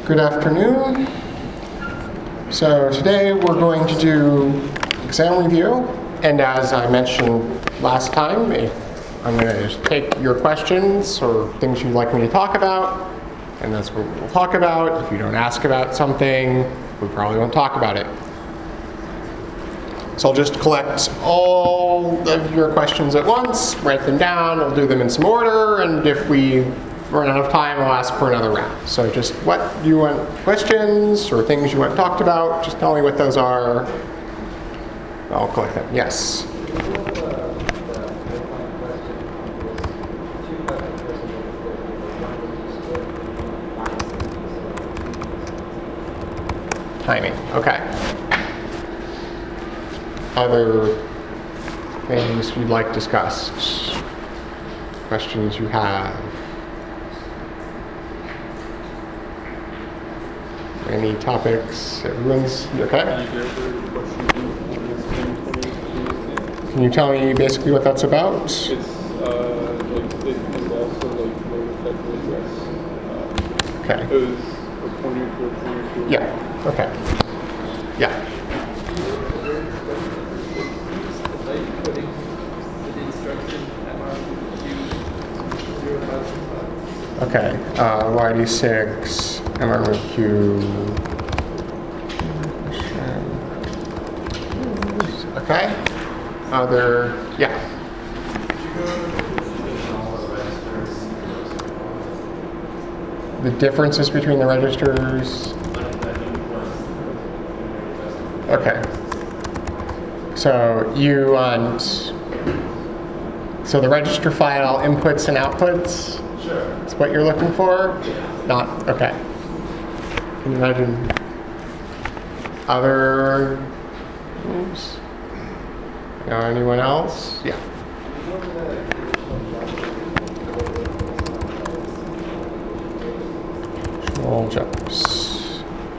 Good afternoon. So today we're going to do exam review, and as I mentioned last time, I'm going to just take your questions or things you'd like me to talk about, and that's what we'll talk about. If you don't ask about something, we probably won't talk about it. So I'll just collect all of your questions at once, write them down, I'll do them in some order, and if we run out of time, I'll ask for another round. So just what you want questions or things you want talked about, just tell me what those are. I'll collect them. Yes? Timing, okay. Other things you'd like discussed? Questions you have? Any topics? Everyone's okay? Can you tell me basically what that's about? It's it involves load effector address. Okay. It was a pointer to a pointer to. Yeah. Okay. Yeah. Okay. YD6, MRQ. Okay. Other, yeah. The differences between the registers. Okay. So you want, so the register file inputs and outputs? Sure. Is what you're looking for? Not, okay. Can you imagine other things? Anyone else? Yeah. Control jumps.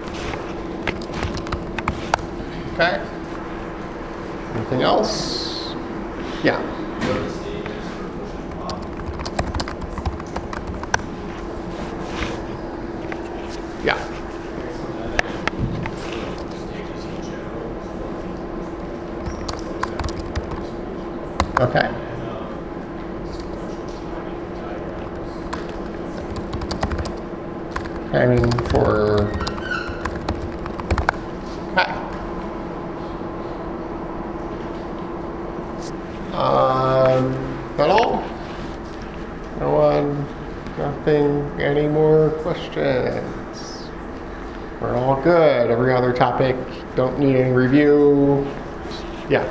Okay. Anything else? Yeah. Yeah. Okay. Timing for. Okay. That all? No one? Nothing? Any more questions? We're all good. Every other topic, don't need any review. Yeah.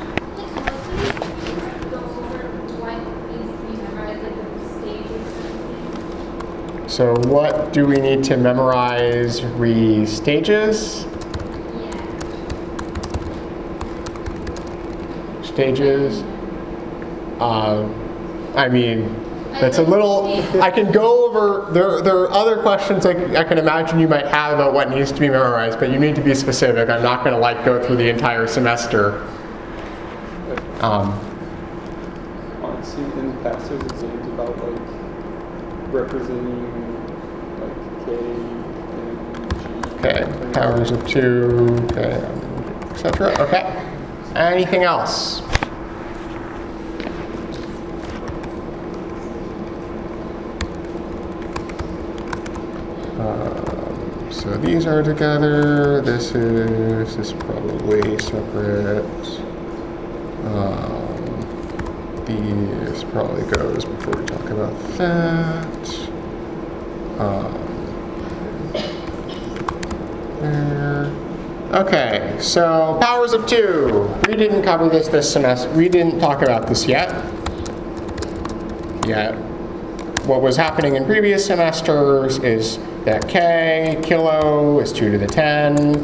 So what do we need to memorize? Stages? Stages? I mean, that's a little, I can go over, there are other questions I can imagine you might have about what needs to be memorized, but you need to be specific. I'm not going to go through the entire semester. Honestly, in the past there's exams about representing K and G. Okay, powers of 2, okay, etc. Okay. Anything else? So these are together. This is probably separate. These probably goes before we talk about that. There. Okay, so powers of 2. We didn't cover this semester. We didn't talk about this yet. What was happening in previous semesters is that K, kilo, is 2 to the 10.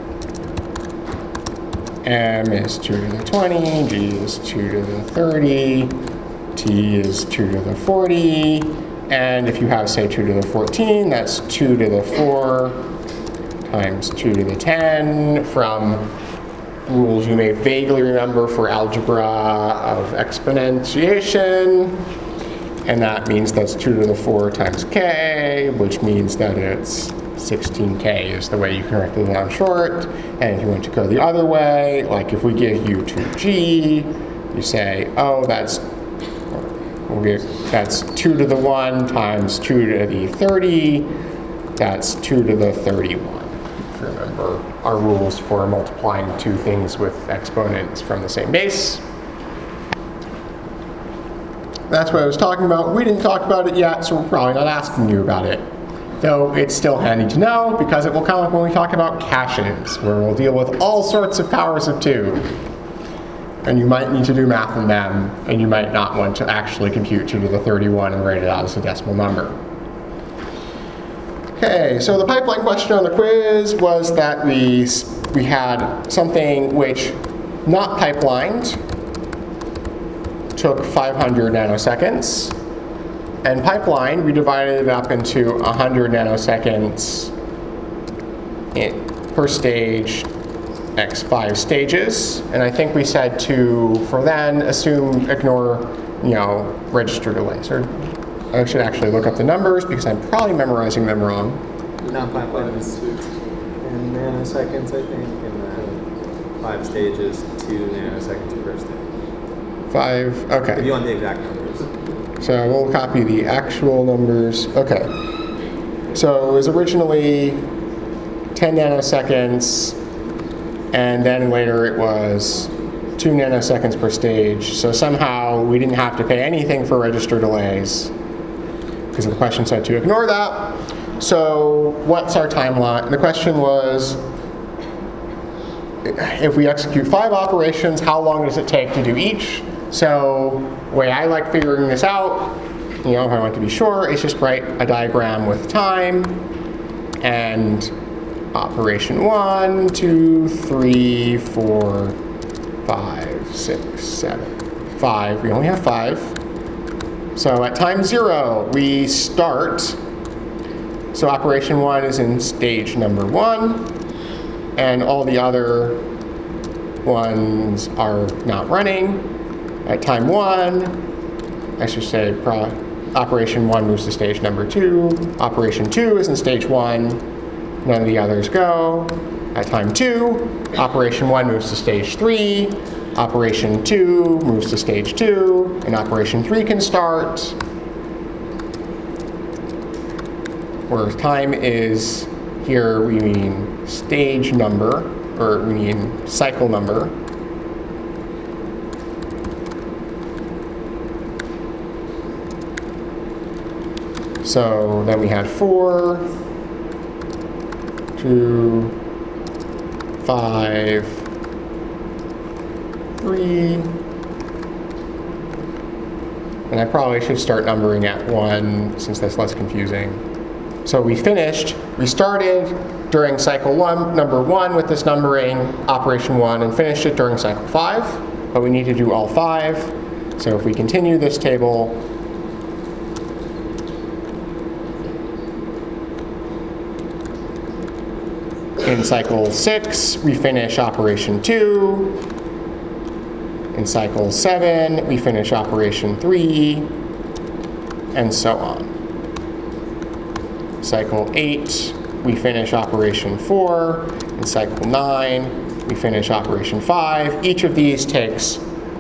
M is 2 to the 20. G is 2 to the 30. T is 2 to the 40. And if you have, say, 2 to the 14, that's 2 to the 4 times 2 to the 10 from rules you may vaguely remember for algebra of exponentiation. And that means that's 2 to the 4 times k, which means that it's 16K is the way you can write it down short. And if you want to go the other way, like if we give you 2G, you say, oh, that's 2 to the 1 times 2 to the 30. That's 2 to the 31. If you remember our rules for multiplying two things with exponents from the same base. That's what I was talking about. We didn't talk about it yet, so we're probably not asking you about it. Though it's still handy to know because it will come up when we talk about caches, where we'll deal with all sorts of powers of 2. And you might need to do math in them, and you might not want to actually compute 2 to the 31 and write it out as a decimal number. Okay, so the pipeline question on the quiz was that we had something which, not pipelined, took 500 nanoseconds. And pipeline, we divided it up into 100 nanoseconds per stage, x 5 stages. And I think we said to, for then, ignore, register delays. Or I should actually look up the numbers because I'm probably memorizing them wrong. Not pipeline is in nanoseconds, I think, and then 5 stages, 2 nanoseconds per stage. 5, okay. If you want the exact numbers. So we'll copy the actual numbers. Okay. So it was originally 10 nanoseconds, and then later it was 2 nanoseconds per stage. So somehow we didn't have to pay anything for register delays because the question said to ignore that. So what's our timeline? The question was, if we execute 5 operations, how long does it take to do each? So the way I like figuring this out, if I want to be sure, is just write a diagram with time and operation 1, 2, 3, 4, 5, 6, 7, 5. We only have 5. So at time 0, we start. So operation 1 is in stage number 1, and all the other ones are not running. At time 1, I should say operation 1 moves to stage number 2. Operation 2 is in stage 1. None of the others go. At time 2, operation 1 moves to stage 3. Operation 2 moves to stage 2. And operation 3 can start. Where time is, here we mean stage number, or we mean cycle number. So then we had 4, 2, 5, 3, and I probably should start numbering at 1 since that's less confusing. So we started during cycle number 1 with this numbering, operation 1, and finished it during cycle 5, but we need to do all 5. So if we continue this table, in cycle 6, we finish operation 2. In cycle 7, we finish operation 3, and so on. Cycle 8, we finish operation 4. In cycle 9, we finish operation 5. Each of these takes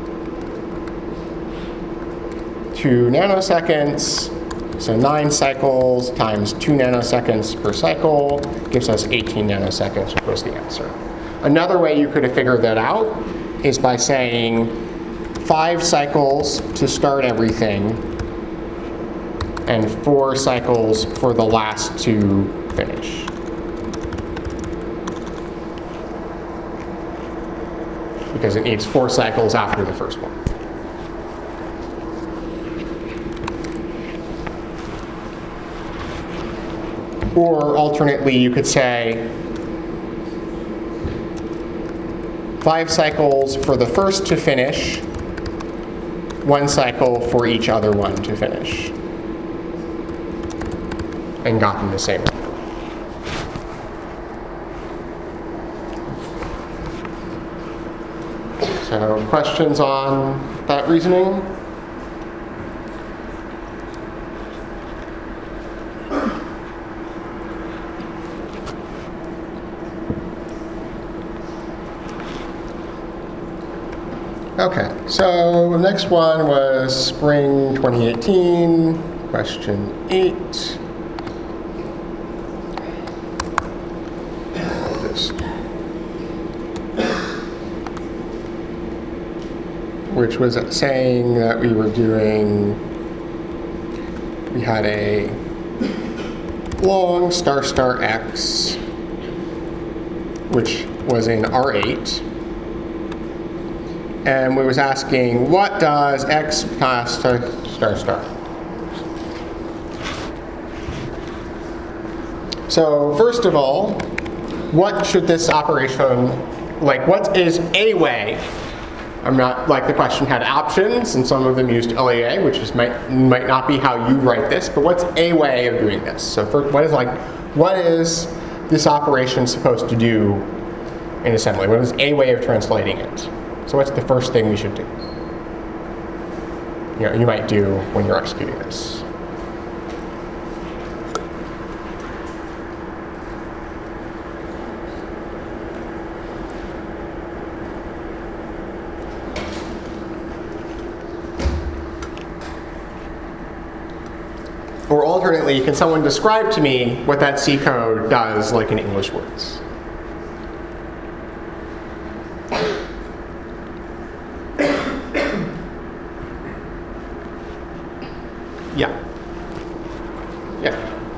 2 nanoseconds. So 9 cycles times 2 nanoseconds per cycle gives us 18 nanoseconds, which was the answer. Another way you could have figured that out is by saying 5 cycles to start everything and 4 cycles for the last to finish. Because it needs 4 cycles after the first one. Or alternately, you could say 5 cycles for the first to finish, 1 cycle for each other one to finish, and gotten the same number. So questions on that reasoning? Okay, so the next one was spring 2018, question 8. Which was saying that we had a long star star x, which was in R8. And we was asking, what does x pass to star star? So first of all, what should this operation, like what is a way? I'm not, like the question had options, and some of them used LAA, which might not be how you write this, but what's a way of doing this? So what is this operation supposed to do in assembly? What is a way of translating it? So what's the first thing we should do? You might do when you're executing this. Or alternately, can someone describe to me what that C code does, like in English words? Yeah. Yeah.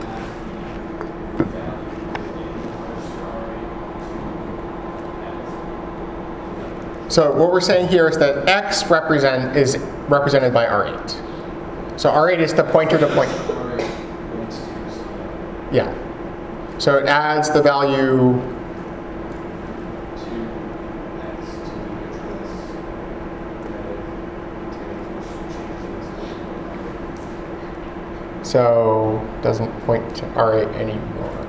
So what we're saying here is that X is represented by R8. So R8 is the pointer to point. Yeah. So it adds the value. So doesn't point to R8 anymore.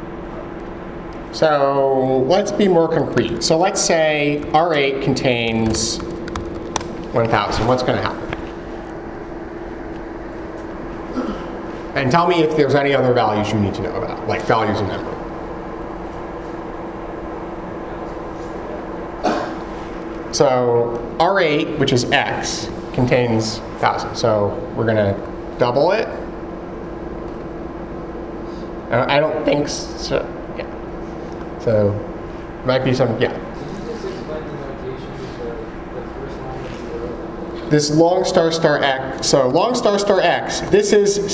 So let's be more concrete. So let's say R8 contains 1,000. What's going to happen? And tell me if there's any other values you need to know about, like values in memory. So R8, which is X, contains 1,000. So we're going to double it. I don't think so. Yeah. So it might be some, yeah. Can you just explain the notation for the first line of 0? This long star star X. So long star star X. This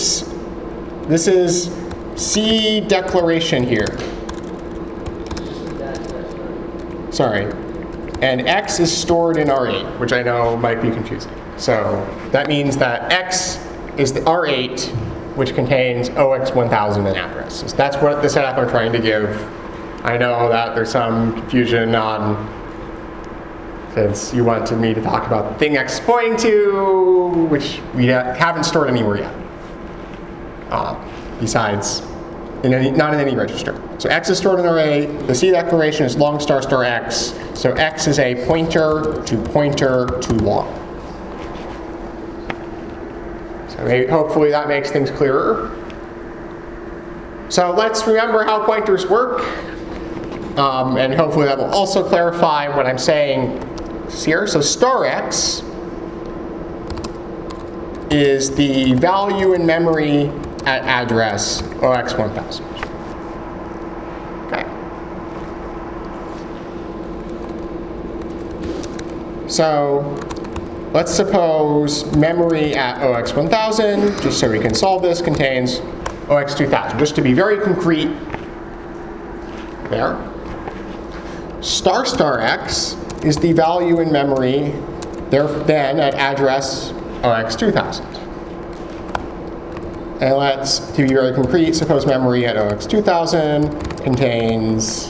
is C declaration here. Sorry. And X is stored in R8, which I know might be confusing. So that means that X is the R8, which contains OX1000 in address. So that's what the setup I'm trying to give. I know that there's some confusion on, since you wanted me to talk about the thing X is pointing to, which we haven't stored anywhere yet. Besides, not in any register. So X is stored in R8. The C declaration is long star star X. So X is a pointer to long. So hopefully that makes things clearer. So let's remember how pointers work. And hopefully that will also clarify what I'm saying here. So star X is the value in memory at address OX1000. Okay. So let's suppose memory at OX1000, just so we can solve this, contains OX2000. Just to be very concrete, there. Star star X is the value in memory then at address OX2000. And let's, to be very concrete, suppose memory at OX2000 contains,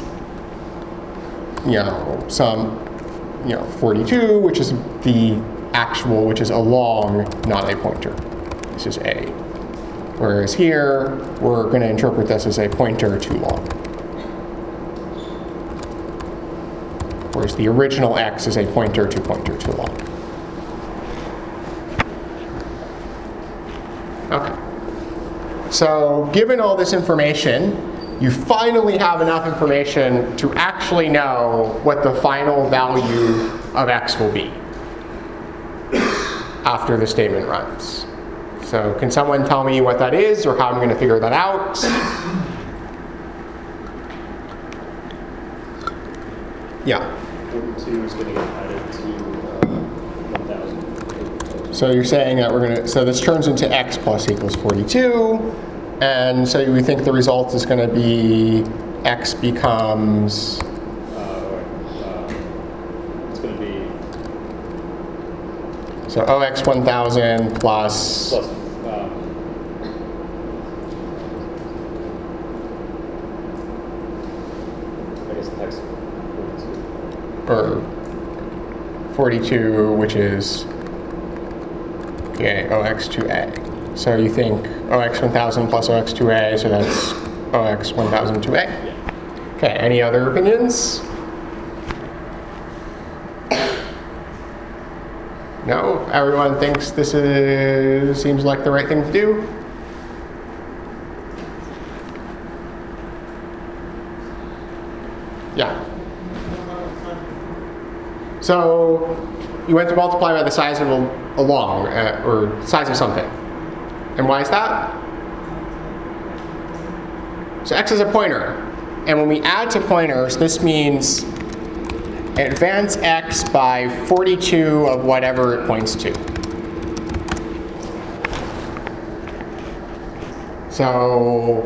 some, 42, which is the actual, which is a long, not a pointer. This is A. Whereas here, we're going to interpret this as a pointer to long. Whereas the original X is a pointer to long. Okay. So given all this information, you finally have enough information to actually know what the final value of X will be. after the statement runs. So can someone tell me what that is or how I'm going to figure that out? Yeah. 42 is going to get added to 1,000. So you're saying that we're going to, so this turns into x plus equals 42. And so we think the result is going to be x becomes, It's going to be so OX 1000 plus, plus, I guess the text 42. or 42, which is, okay, OX2A. So you think OX 1000 plus OX2A, so that's OX 1002A. Yeah. Okay, any other opinions? No? Everyone thinks this seems like the right thing to do? Yeah. So you went to multiply by the size of a long, or size of something. And why is that? So x is a pointer. And when we add to pointers, this means advance x by 42 of whatever it points to. So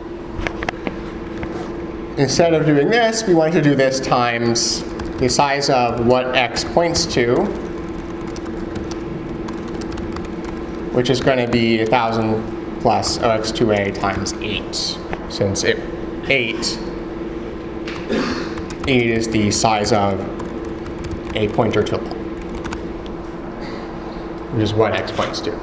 instead of doing this, we want to do this times the size of what x points to, which is going to be 1,000 plus OX2A times 8, since 8 is the size of a pointer to long, which is what x points to.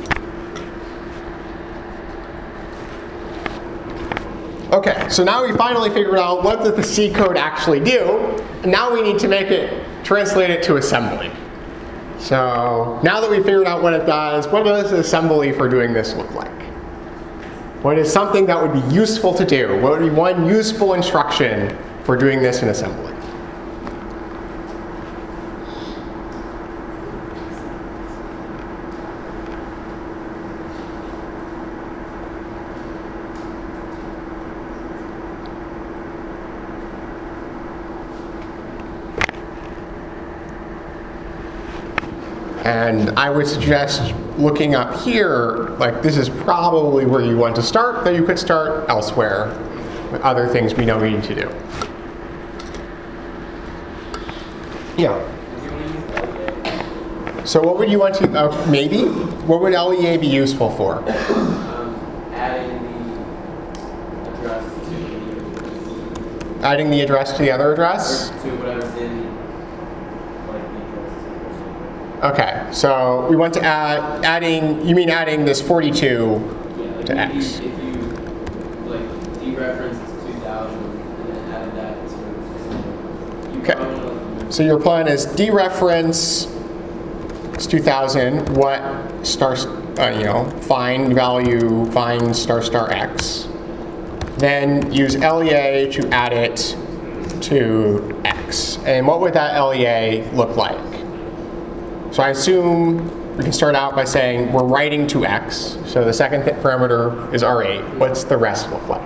Okay, so now we finally figured out what does the C code actually do, and now we need to translate it to assembly. So now that we figured out what it does, what does assembly for doing this look like? What is something that would be useful to do? What would be one useful instruction for doing this in assembly? And I would suggest looking up here, like this is probably where you want to start, but you could start elsewhere with other things we know we need to do. Yeah. So what would you want to, maybe? What would LEA be useful for? Adding the address to the Adding the address to the other address? to whatever's in like the address. Okay, so we want to adding, you mean adding this 42 Yeah, like to maybe x. if you like dereferenced 2000 and then added that to you Okay. probably wanna, like, So your plan is dereference 2000, what star, find value, find star star x. Then use LEA to add it to x. And what would that LEA look like? So I assume we can start out by saying we're writing to x. So the second parameter is R8. What's the rest look like?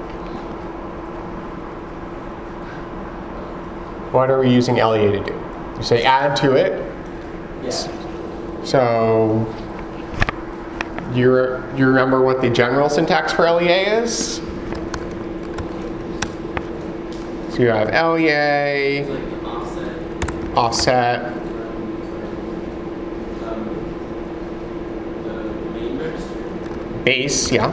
What are we using LEA to do? You say add to it. yeah. So do you remember what the general syntax for LEA is? So you have LEA, It's like the offset. offset, The main register. base, yeah.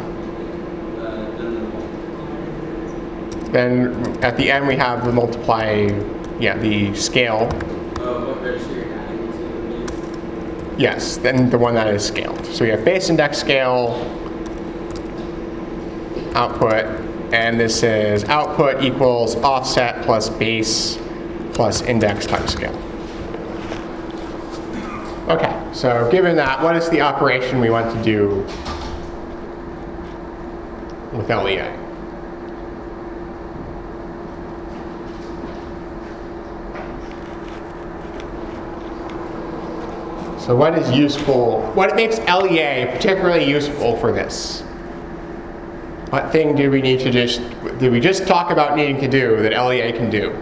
Then the multiplier. Then at the end we have the multiply, yeah, the scale. What register you're adding to the base. Yes, then the one that is scaled. So we have base index scale, output, and this is output equals offset plus base plus index times scale. Okay, so given that, what is the operation we want to do with LEA? So what is useful? What makes LEA particularly useful for this? What thing did we just talk about needing to do that LEA can do?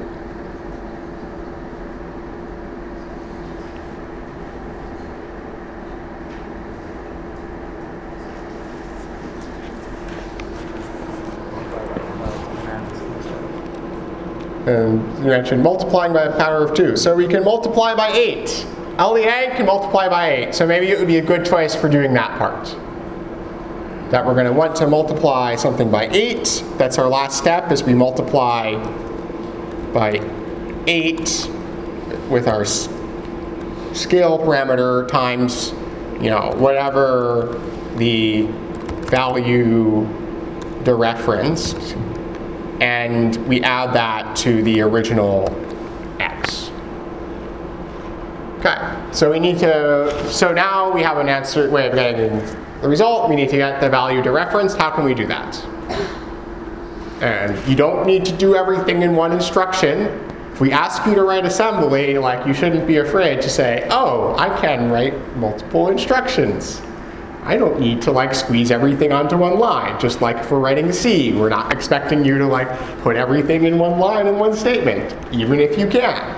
And you mentioned multiplying by the power of 2. So we can multiply by 8. LEA can multiply by 8. So maybe it would be a good choice for doing that part. That we're going to want to multiply something by 8. That's our last step, is we multiply by 8 with our scale parameter times, whatever the value dereferenced. And we add that to the original x. Okay, so now we have an answer way of getting the result. We need to get the value dereferenced. How can we do that? And you don't need to do everything in one instruction. If we ask you to write assembly, you shouldn't be afraid to say, oh, I can write multiple instructions. I don't need to squeeze everything onto one line. Just like if we're writing C, we're not expecting you to put everything in one line in one statement, even if you can.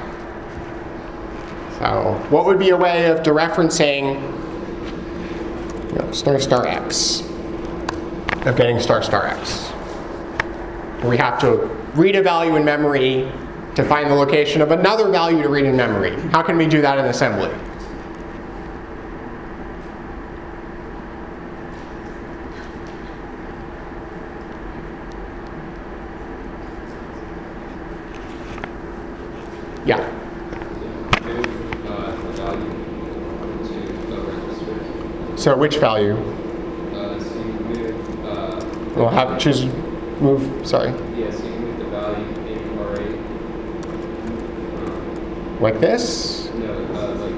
So what would be a way of dereferencing star x, of getting star x? We have to read a value in memory to find the location of another value to read in memory. How can we do that in assembly? Yeah. Move the value to the register. So which value? So you move. We'll have choose move. Sorry. Yeah, so you move the value in array. Like this? No, like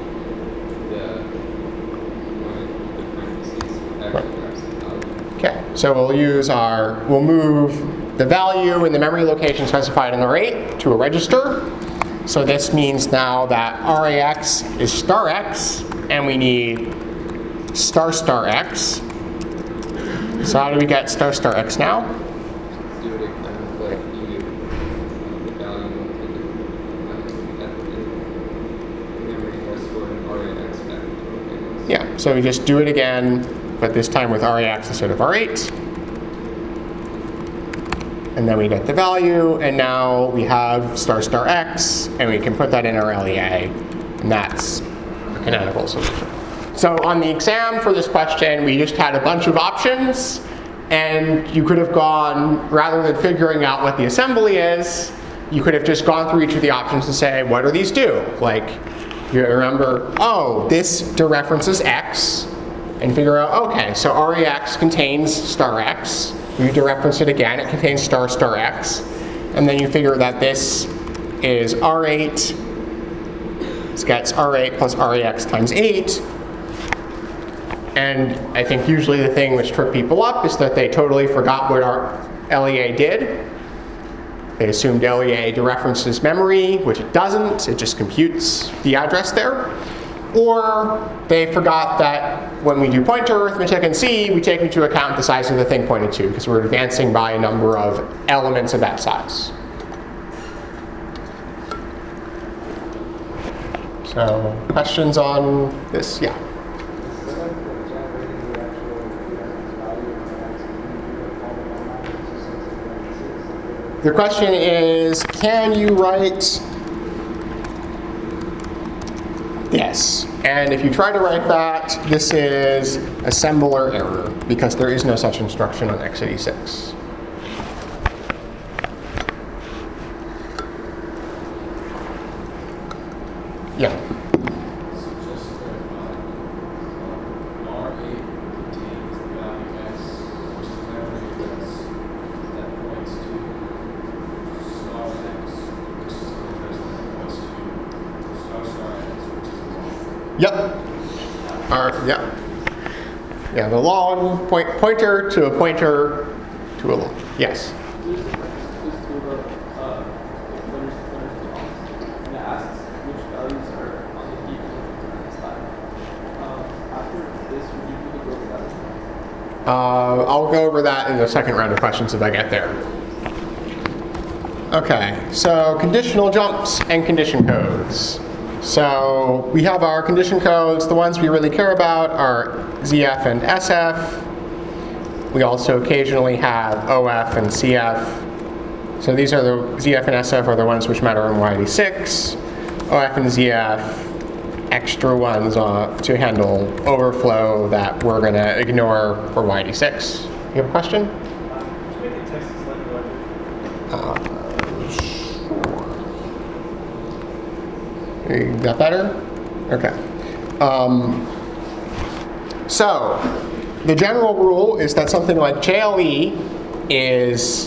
the parentheses actually grabs the value. Okay. So we'll move the value in the memory location specified in array to a register. So this means now that RAX is star x, and we need star x. So how do we get star x now? Let's do it again, but you move the value in memory or stored in RAX back to Yeah, so we just do it again, but this time with RAX instead of R8. And then we get the value, and now we have star x, and we can put that in our LEA, and that's a canonical solution. So on the exam for this question, we just had a bunch of options, and you could have gone, rather than figuring out what the assembly is, you could have just gone through each of the options and say, what do these do? You remember, oh, this dereferences x, and figure out, okay, so RAX contains star x. You dereference it again, it contains star x. And then you figure that this is R8. This gets R8 plus RAX times 8. And I think usually the thing which tripped people up is that they totally forgot what our LEA did. They assumed LEA dereferences memory, which it doesn't. It just computes the address there. Or they forgot that when we do pointer arithmetic in C, we take into account the size of the thing pointed to, because we're advancing by a number of elements of that size. So, questions on this? Yeah. The question is, can you write? Yes, and if you try to write that, this is assembler error, because there is no such instruction on x86. Yeah. So just to clarify, R8 contains the value x, which is memory address that points to star x, which is an address that points to star x, which is a long. Yep. Yeah, the long pointer to a pointer to a long. Yes. There's two of pointers to long, and it asks which values are on the heap in this time. I'll go over that in the second round of questions if I get there. Okay, so conditional jumps and condition codes. So we have our condition codes. The ones we really care about are ZF and SF. We also occasionally have OF and CF. So these are the ZF and SF are the ones which matter in YD6. OF and ZF, extra ones to handle overflow that we're going to ignore for YD6. You have a question? Can you make the text slightly larger? Sure. Is that better? Okay. So the general rule is that something like JLE is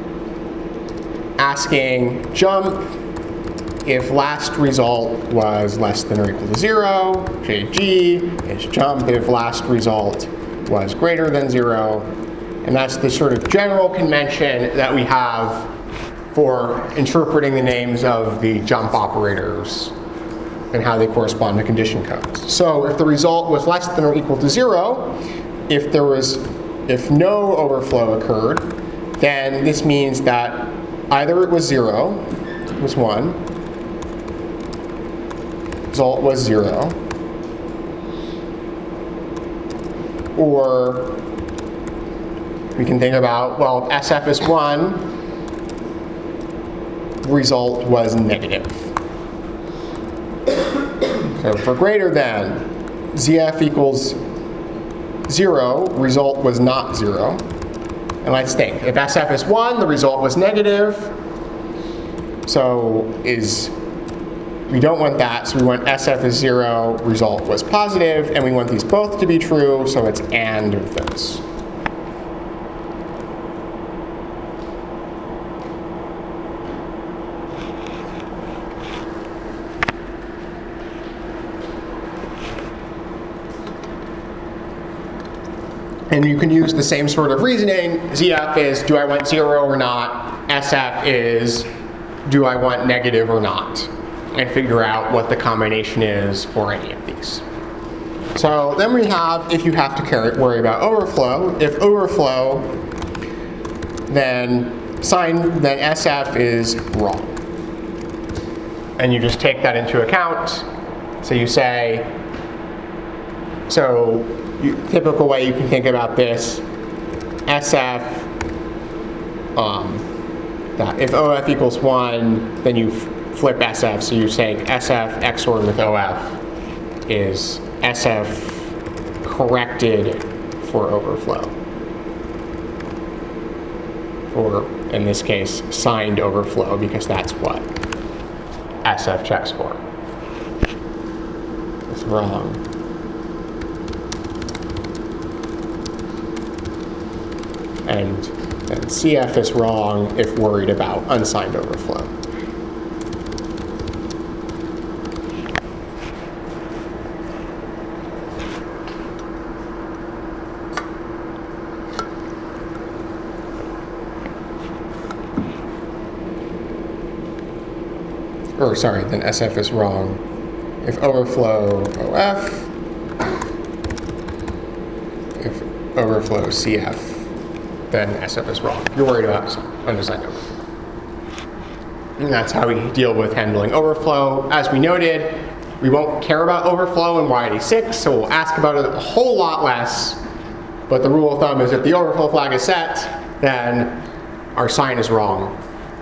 asking jump if last result was less than or equal to 0. JG is jump if last result was greater than 0. And that's the sort of general convention that we have for interpreting the names of the jump operators and how they correspond to condition codes. So if the result was less than or equal to 0, if no overflow occurred, then this means that either it was 0, it was 1, result was 0, or we can think about, well, if SF is 1, result was negative. So for greater than, ZF equals 0, result was not 0. And let's think, if SF is 1, the result was negative. So we don't want that, so we want SF is 0, result was positive, and we want these both to be true, so it's AND of those. And you can use the same sort of reasoning. ZF is, do I want 0 or not? SF is, do I want negative or not? And figure out what the combination is for any of these. So then we have, if you have to worry about overflow. If overflow, then SF is wrong. And you just take that into account. So you say, typical way you can think about this, SF, that if OF equals 1, then you flip SF, so you're saying SF XOR with OF is SF corrected for overflow. Or, in this case, signed overflow, because that's what SF checks for. It's wrong. And CF is wrong if worried about unsigned overflow. Then SF is wrong if overflow OF, if overflow CF, then SF is wrong. You're worried about unsigned overflow. And that's how we deal with handling overflow. As we noted, we won't care about overflow in YD6, so we'll ask about it a whole lot less. But the rule of thumb is if the overflow flag is set, then our sign is wrong.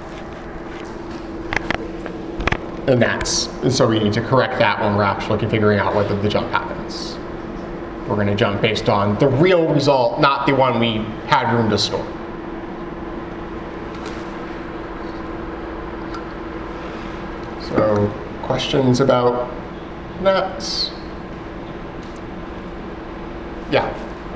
And so we need to correct that when we're actually figuring out whether the jump happens. We're going to jump based on the real result, not the one we had room to store. So, questions about that? Yeah.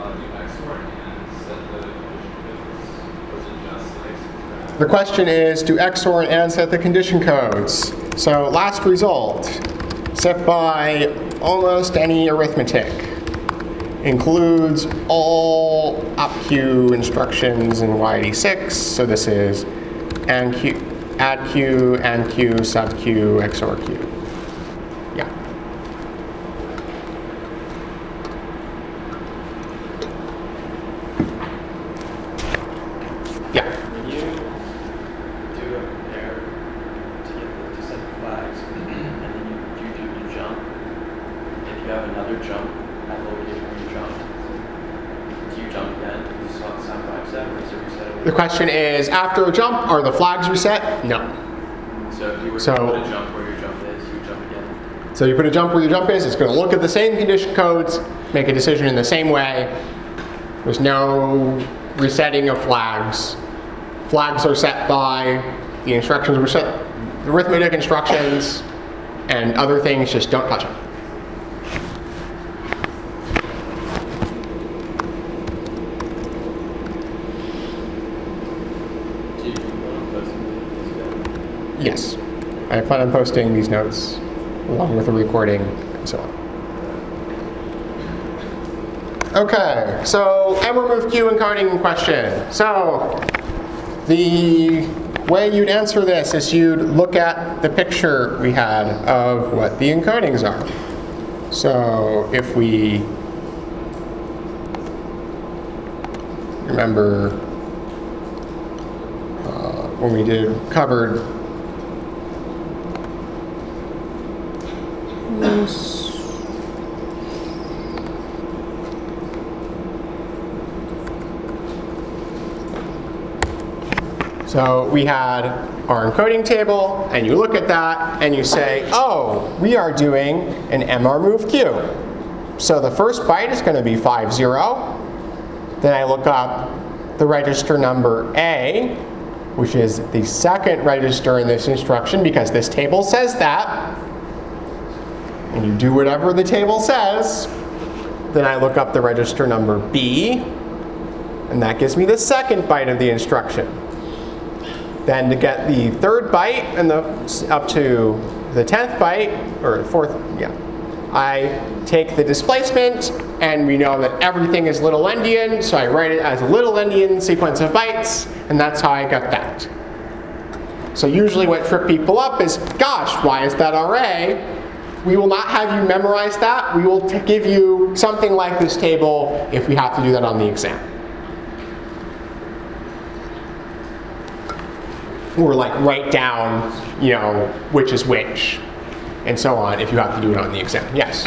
The question is, do XOR and AND set the condition codes? So last result, set by almost any arithmetic, includes all OpQ instructions in YD6. So this is add Q, sub Q, XOR Q. Yeah. The question is, after a jump, are the flags reset? No. So if you were So- to put a jump where your jump is, you jump again. So you put a jump where your jump is, it's going to look at the same condition codes, make a decision in the same way. There's no resetting of flags. Flags are set by the instructions were set, the arithmetic instructions, and other things just don't touch them. Do you want to post it? Yes. I plan on posting these notes along with a recording and so on. Okay, so M remove Q encoding question. So the way you'd answer this is you'd look at the picture we had of what the encodings are. So if we remember when we covered this. So we had our encoding table, and you look at that, and you say, oh, we are doing an MR move Q. So the first byte is going to be 50. Then I look up the register number A, which is the second register in this instruction, because this table says that. And you do whatever the table says. Then I look up the register number B, and that gives me the second byte of the instruction. Then to get the third byte and up to the 10th byte, or fourth, yeah, I take the displacement, and we know that everything is little endian, so I write it as a little endian sequence of bytes, and that's how I got that. So usually what trip people up is, gosh, why is that array? We will not have you memorize that. We will give you something like this table if we have to do that on the exam. Or like write down, you know, which is which, and so on if you have to do it on the exam. Yes? So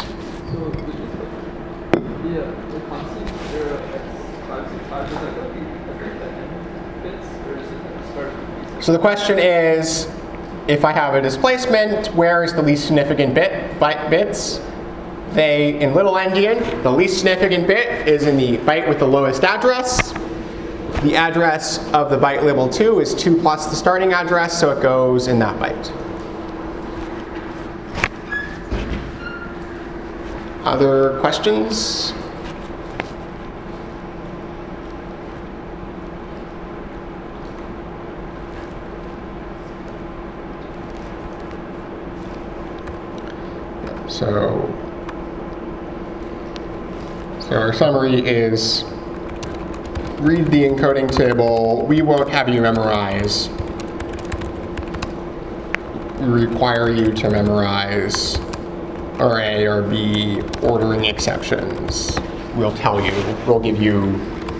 the constant 0x565 is like a bits, or is it start? So the question is, if I have a displacement, where is the least significant bits? In little endian, the least significant bit is in the byte with the lowest address. The address of the byte labeled 2 is 2 plus the starting address, so it goes in that byte. Other questions? So our summary is, read the encoding table. We won't have you memorize. We require you to memorize or A or B ordering exceptions. We'll tell you, we'll give you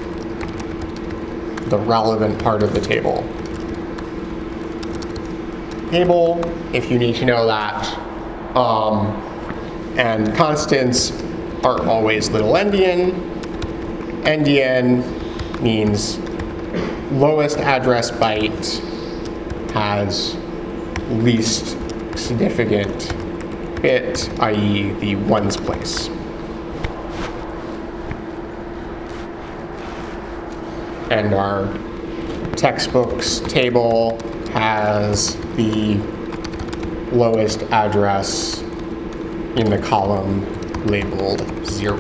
the relevant part of the table. Table, if you need to know that. And constants are always little endian. Endian means lowest address byte has least significant bit, i.e. the ones place. And our textbooks table has the lowest address in the column labeled 0.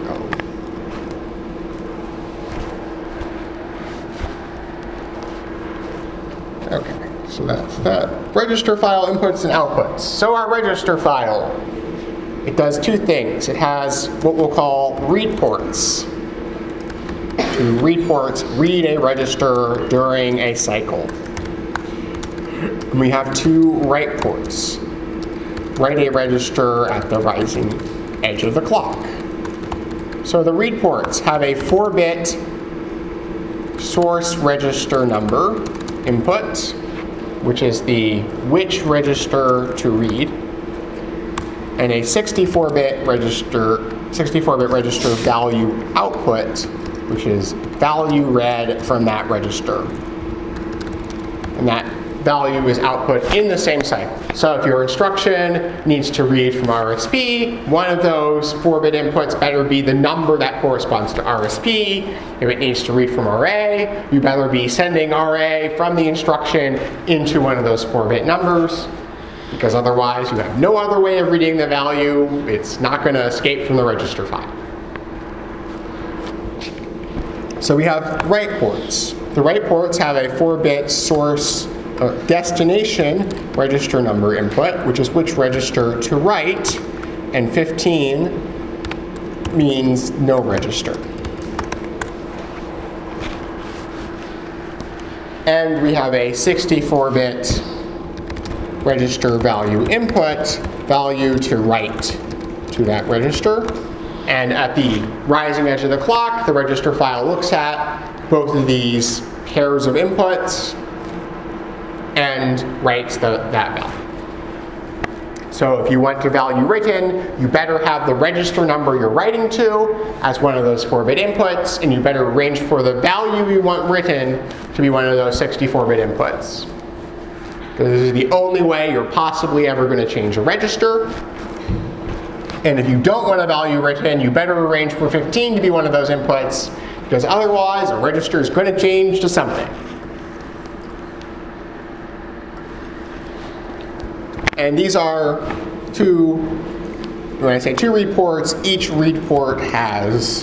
Okay, so that's that. Register file inputs and outputs. So our register file, it does two things. It has what we'll call read ports. To read ports, read a register during a cycle. And we have two write ports. Write a register at the rising edge of the clock. So the read ports have a 4-bit source register number input, which is the which register to read, and a 64-bit register value output, which is value read from that register. And that value is output in the same cycle. So if your instruction needs to read from RSP, one of those 4-bit inputs better be the number that corresponds to RSP. If it needs to read from RA, you better be sending RA from the instruction into one of those 4-bit numbers, because otherwise you have no other way of reading the value. It's not going to escape from the register file. So we have write ports. The write ports have a 4-bit source destination register number input, which is which register to write, and 15 means no register. And we have a 64-bit register value input, value to write to that register. And at the rising edge of the clock, the register file looks at both of these pairs of inputs and writes that value. So if you want a value written, you better have the register number you're writing to as one of those 4-bit inputs, and you better arrange for the value you want written to be one of those 64-bit inputs. Because this is the only way you're possibly ever going to change a register. And if you don't want a value written, you better arrange for 15 to be one of those inputs, because otherwise a register is going to change to something. And these are two, when I say two read ports, each read port has,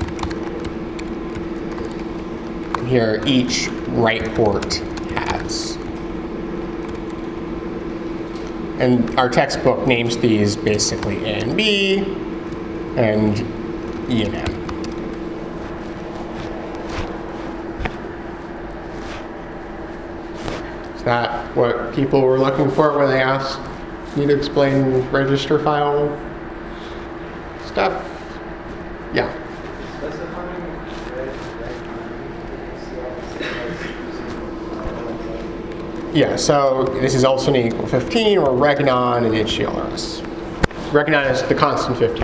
here each write port has. And our textbook names these basically A and B, and E and M. Is that what people were looking for when they asked me to explain register file stuff? Yeah. Yeah, so this is also equal 15, or regnon in HGLRS. Regnon is the constant 15.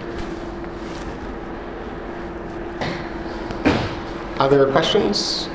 Other questions?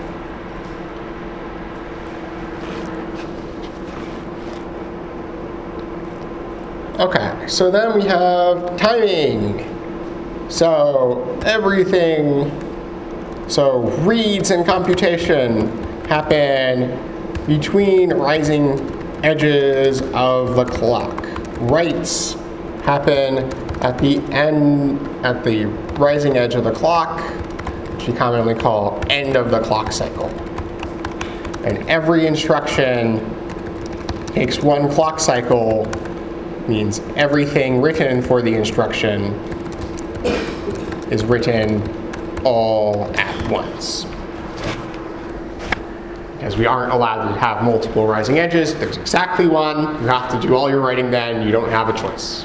Okay, so then we have timing. So everything, so reads and computation happen between rising edges of the clock. Writes happen at the end, at the rising edge of the clock, which we commonly call end of the clock cycle. And every instruction takes one clock cycle, means everything written for the instruction is written all at once. Because we aren't allowed to have multiple rising edges, there's exactly one. You have to do all your writing then, you don't have a choice.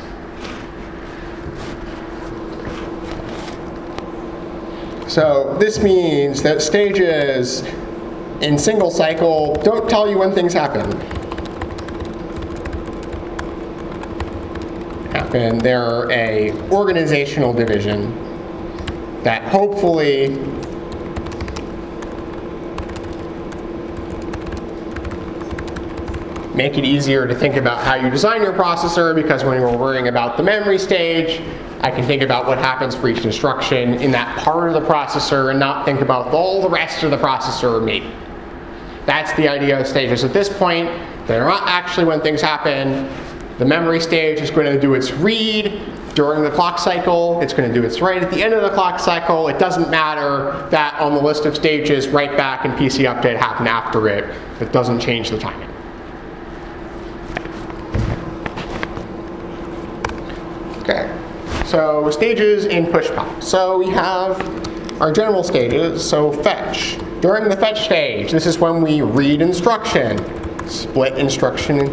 So this means that stages in single cycle don't tell you when things happen. They're a organizational division that hopefully make it easier to think about how you design your processor, because when you're worrying about the memory stage, I can think about what happens for each instruction in that part of the processor and not think about all the rest of the processor maybe. That's the idea of stages. At this point, they're not actually when things happen. The memory stage is going to do its read during the clock cycle. It's going to do its write at the end of the clock cycle. It doesn't matter that on the list of stages, write back and PC update happen after it. It doesn't change the timing. Okay, so stages in push-pop. So we have our general stages. So fetch. During the fetch stage, this is when we read instruction, split instruction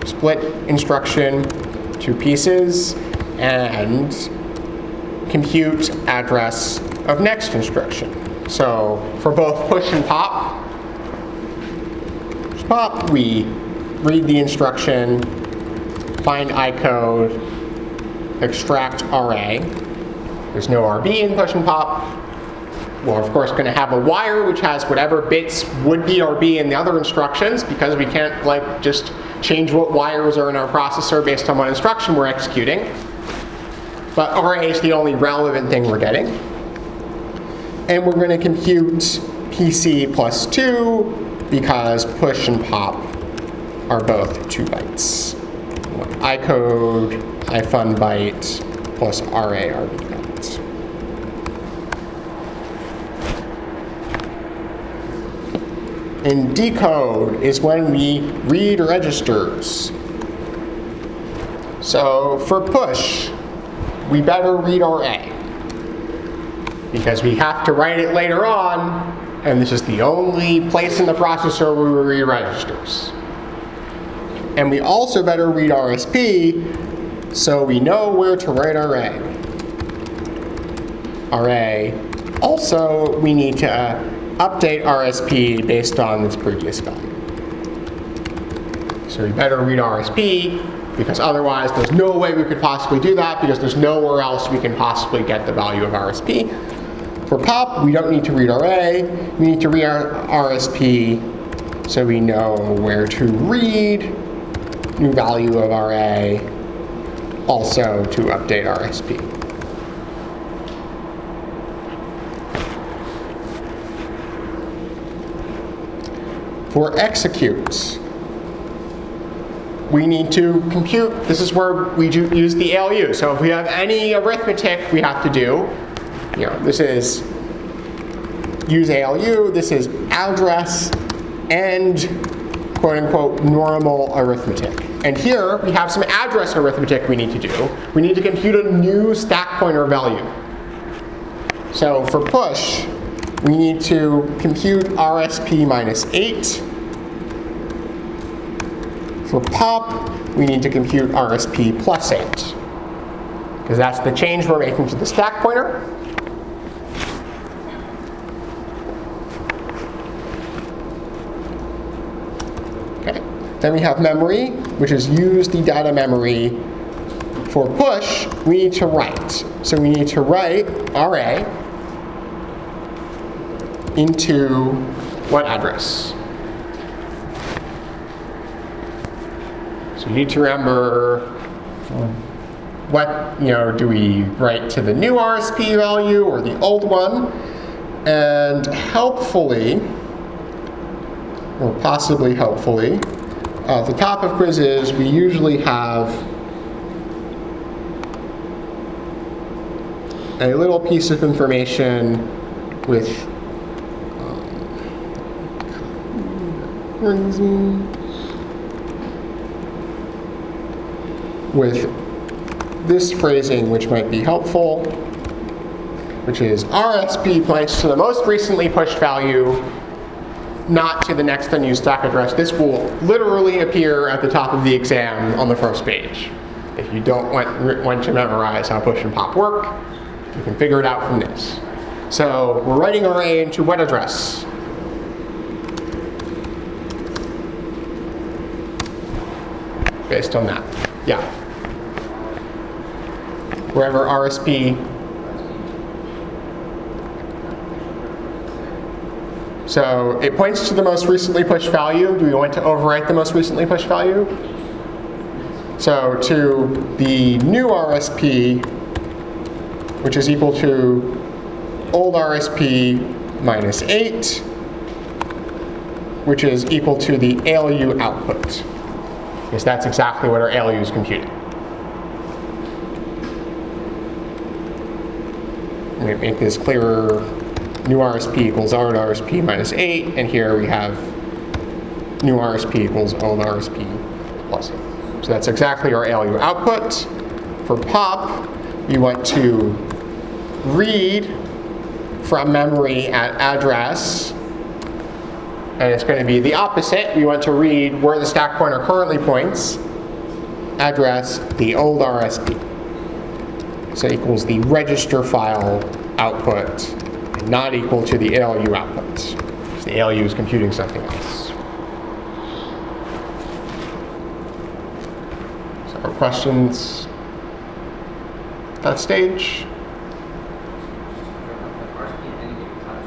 to pieces, and compute address of next instruction. So for both push and pop, we read the instruction, find ICode, extract RA. There's no RB in push and pop. we're of course going to have a wire which has whatever bits would be or be in the other instructions, because we can't like just change what wires are in our processor based on what instruction we're executing. But RA is the only relevant thing we're getting. And we're going to compute PC plus 2 because push and pop are both 2 bytes. iCode, ifun byte, plus RA RB byte. And decode is when we read registers. So for push, we better read RA, because we have to write it later on, and this is the only place in the processor where we read registers. And we also better read RSP, so we know where to write RA. Also, we need to update RSP based on its previous value. So we better read RSP, because otherwise there's no way we could possibly do that, because there's nowhere else we can possibly get the value of RSP. For pop, we don't need to read RA, we need to read our RSP so we know where to read new value of RA, also to update RSP. For execute, we need to compute. This is where we use the ALU. So if we have any arithmetic we have to do, this is use ALU, this is address and quote unquote normal arithmetic. And here we have some address arithmetic we need to do. We need to compute a new stack pointer value. So for push, we need to compute RSP minus 8. For pop, we need to compute RSP plus 8, because that's the change we're making to the stack pointer. Okay. Then we have memory, which is use the data memory. For push, we need to write. So we need to write RA into what address? So you need to remember what, do we write to the new RSP value or the old one? And helpfully, or possibly helpfully, at the top of quizzes, we usually have a little piece of information with this phrasing, which might be helpful, which is RSP points to the most recently pushed value, not to the next unused stack address. This will literally appear at the top of the exam on the first page. If you don't want to memorize how push and pop work, you can figure it out from this. So we're writing RA into what address? Based on that. Yeah. Wherever RSP. So it points to the most recently pushed value. Do we want to overwrite the most recently pushed value? So to the new RSP, which is equal to old RSP minus 8, which is equal to the ALU output. Because that's exactly what our ALU is computing. Let me make this clearer. New RSP equals old RSP minus 8, and here we have new RSP equals old RSP plus 8. So that's exactly our ALU output. For pop, you want to read from memory at address, and it's going to be the opposite. We want to read where the stack pointer currently points, address the old RSP. So equals the register file output, and not equal to the ALU output. So the ALU is computing something else. So our questions at that stage? RSP and any given time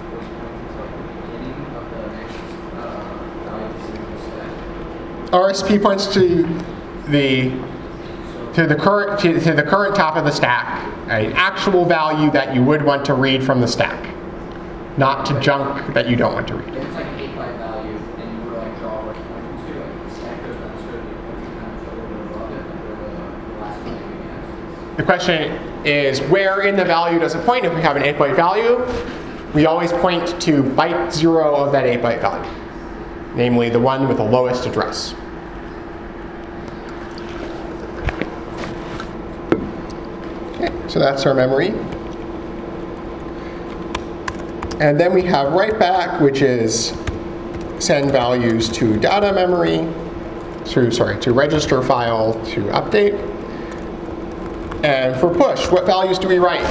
RSP points to the current top of the stack, an actual value that you would want to read from the stack, not to junk that you don't want to read. It's like an 8-byte value, and you were like draw like 1 and 2, like the stack goes down straight, like you kind of show a little bit above it, under the last one that we had. The question is, where in the value does it point? If we have an 8-byte value, we always point to byte 0 of that 8-byte value, namely the one with the lowest address. Okay, so that's our memory. And then we have write back, which is send values to data memory, to register file to update. And for push, what values do we write?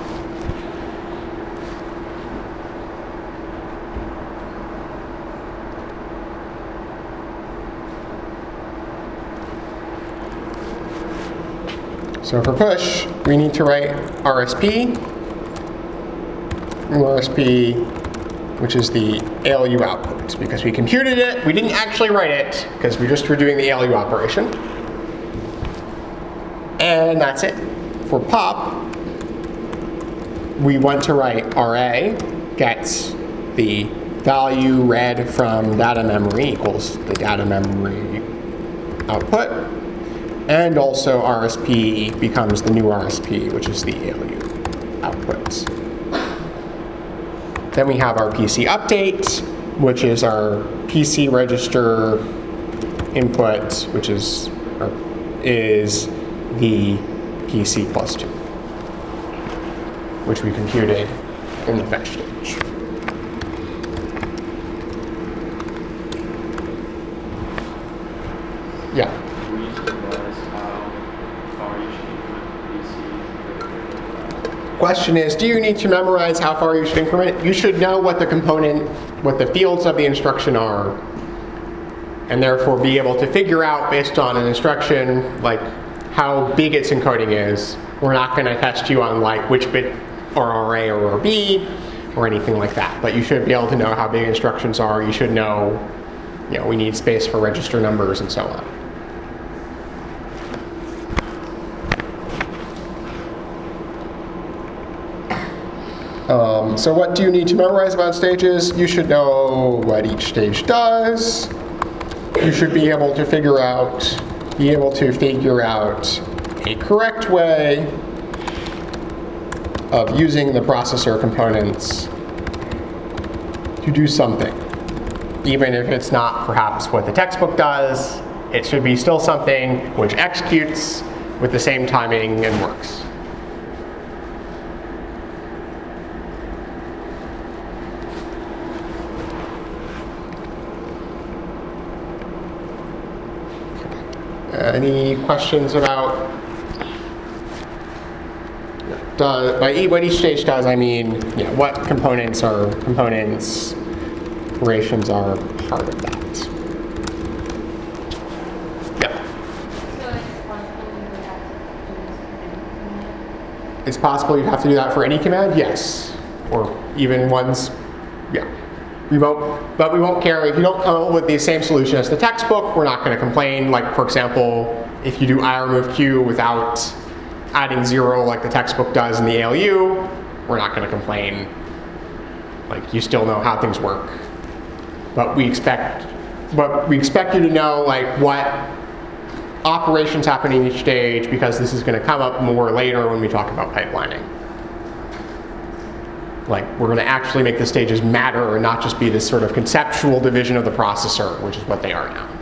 So for push, we need to write RSP, which is the ALU output, because we computed it. We didn't actually write it, because we just were doing the ALU operation. And that's it. For pop, we want to write RA gets the value read from data memory equals the data memory output. And also RSP becomes the new RSP, which is the ALU output. Then we have our PC update, which is our PC register input, which is the PC plus 2, which we computed in the fetch stage. Yeah. Question is, do you need to memorize how far you should increment? You should know what the fields of the instruction are, and therefore be able to figure out based on an instruction like how big its encoding is. We're not going to test you on like which bit are RA or RB or anything like that, but you should be able to know how big instructions are. You should know, we need space for register numbers and so on. So what do you need to memorize about stages? You should know what each stage does. You should be able to figure out a correct way of using the processor components to do something. Even if it's not perhaps what the textbook does, it should be still something which executes with the same timing and works. Any questions about what each stage does? I mean, what components operations are part of that. Yeah. It's possible you'd have to do that for any command, yes, or even ones, yeah. We won't care if you don't come up with the same solution as the textbook. We're not going to complain. Like, for example, if you do I remove Q without adding 0 like the textbook does in the ALU, we're not going to complain. Like, you still know how things work. But we expect you to know like what operations happen in each stage, because this is going to come up more later when we talk about pipelining. Like, we're going to actually make the stages matter and not just be this sort of conceptual division of the processor, which is what they are now.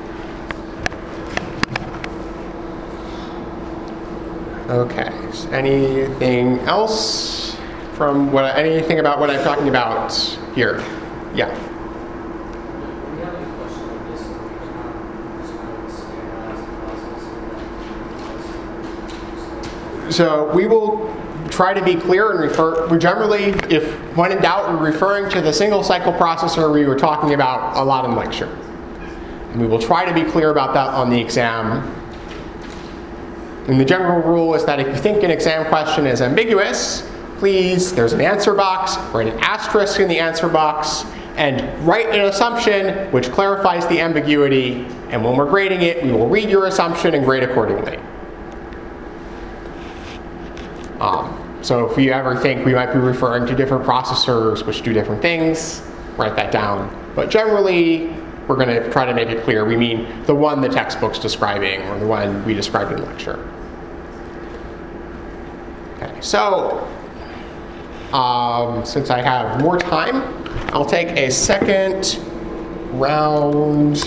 Okay, so anything else from anything about what I'm talking about here? Yeah. Do we have any question on this? Just kind of standardize the process. So we will try to be clear and refer. We generally, if when in doubt, we're referring to the single cycle processor we were talking about a lot in lecture. And we will try to be clear about that on the exam. And the general rule is that if you think an exam question is ambiguous, please, there's an answer box, write an asterisk in the answer box, and write an assumption which clarifies the ambiguity, and when we're grading it, we will read your assumption and grade accordingly. So if you ever think we might be referring to different processors which do different things, write that down. But generally, we're going to try to make it clear we mean the one the textbook's describing or the one we described in lecture. Okay, so since I have more time, I'll take a second round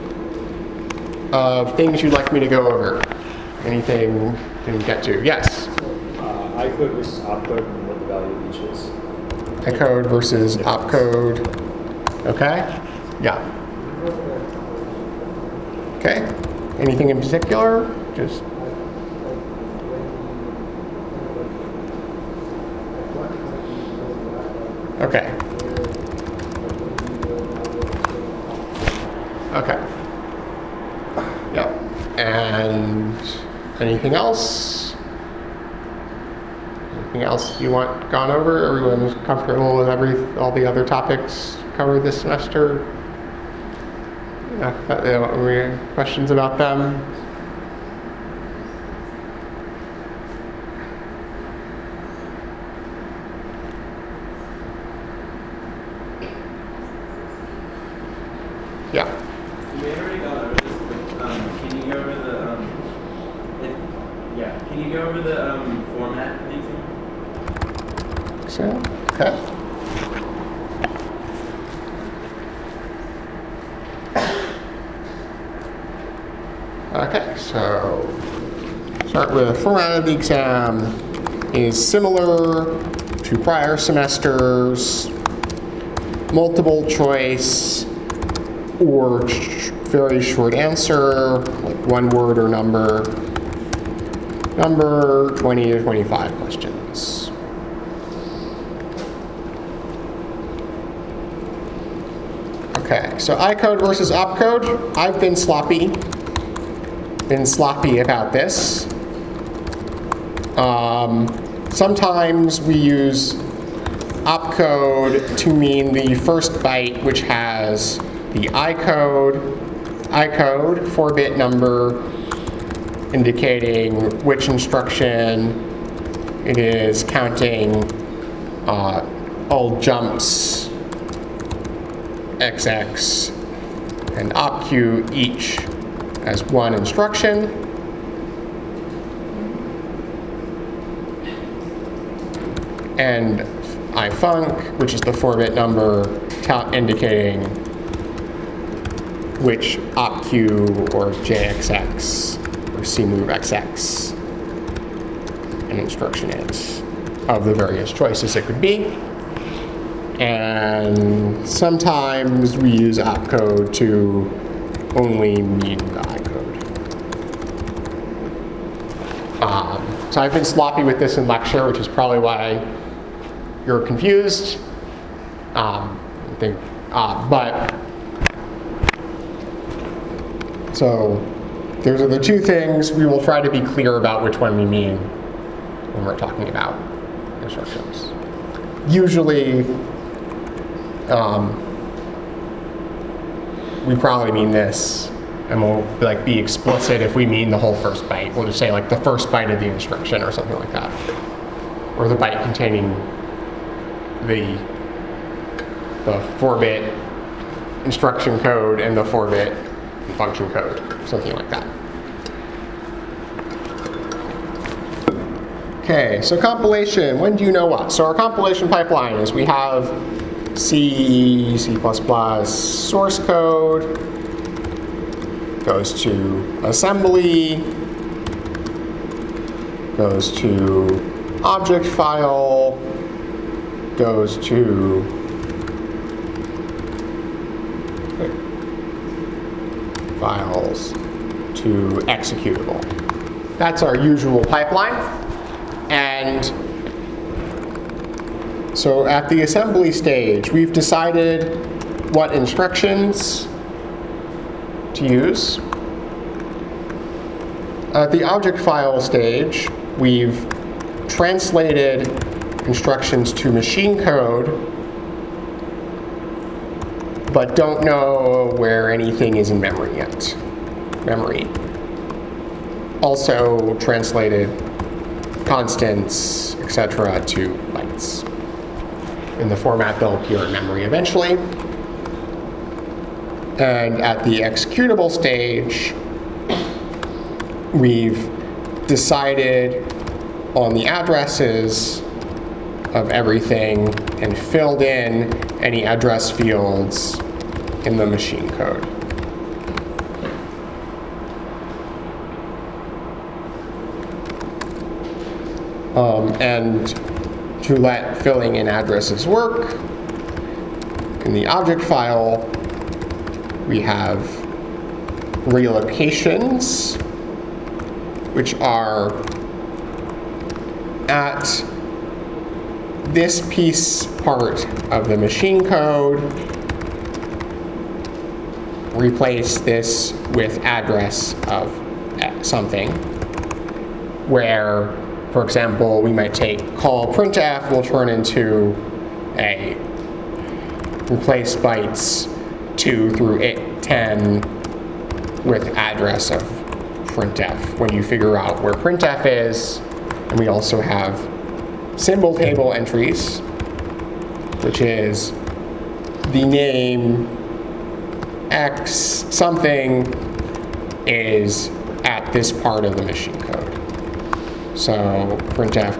of things you'd like me to go over. Anything didn't get to? Yes? iCode versus opcode and what the value of each is. iCode versus opcode. Okay? Yeah. Okay. Anything in particular? Just. Okay. Okay. Yep. And anything else? Anything else you want gone over? Everyone's comfortable with all the other topics covered this semester? Questions about them? Yeah. We already got over this, but can you go over the can you go over the format of the exam? So, okay. Okay, so start with the format of the exam is similar to prior semesters, multiple choice, or very short answer, like one word or number, 20 to 25 questions. Okay, so iCode versus opcode. I've been sloppy about this. Sometimes we use opcode to mean the first byte, which has the iCode 4-bit number indicating which instruction it is, counting all jumps XX and opq each as one instruction. And ifunc, which is the 4-bit number indicating which opq or JXX or cmovexx an instruction is of the various choices it could be. And sometimes we use opcode to only mean the iCode. So I've been sloppy with this in lecture, which is probably why you're confused. So those are the two things. We will try to be clear about which one we mean when we're talking about instructions. Usually, we probably mean this, and we'll be explicit if we mean the whole first byte. We'll just say like the first byte of the instruction or something like that, or the byte containing the 4-bit instruction code and the 4-bit function code, something like that. Okay, so compilation. When do you know what? So our compilation pipeline is we have C, C++ source code, goes to assembly, goes to object file, goes to files to executable. That's our usual pipeline. And so at the assembly stage, we've decided what instructions to use. At the object file stage, we've translated instructions to machine code but don't know where anything is in memory yet. Memory. Also translated constants, etc. to bytes in the format they'll appear in memory eventually. And at the executable stage, we've decided on the addresses of everything and filled in any address fields in the machine code. And to let filling in addresses work, in the object file, we have relocations, which are at this piece part of the machine code, replace this with address of something, where, for example, we might take call printf will turn into a replace bytes 2 through 10 with address of printf when you figure out where printf is. And we also have symbol table entries, which is the name X something is at this part of the machine code. So printf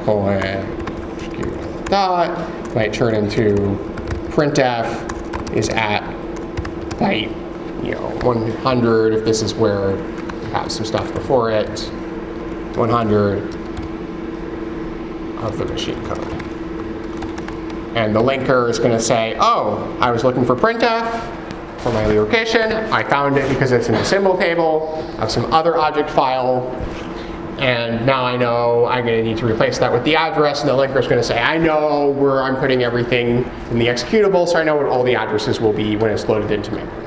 :dot might turn into printf is at byte 100 if this is where you have some stuff before it, 100 of the machine code. And the linker is going to say, oh, I was looking for printf for my relocation. I found it because it's in the symbol table of some other object file. And now I know I'm going to need to replace that with the address. And the linker is going to say, I know where I'm putting everything in the executable, so I know what all the addresses will be when it's loaded into memory.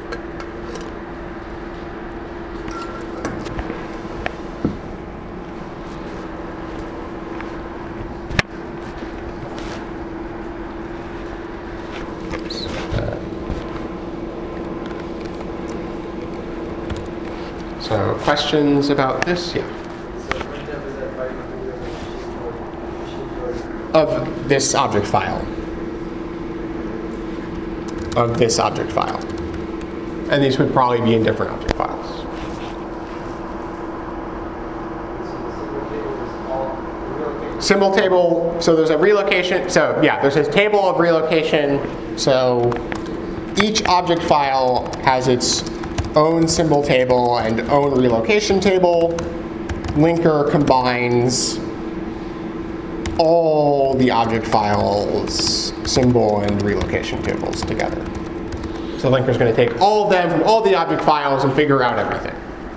So questions about this? Yeah. So printf is at byte 100 of the machine code. Of this object file. Of this object file. And these would probably be in different object files. So the symbol table is all relocated. Symbol table, so there's a relocation, so yeah, there's a table of relocation. So each object file has its own symbol table and own relocation table. Linker combines all the object files, symbol and relocation tables together. So linker is going to take all of them from all the object files and figure out everything.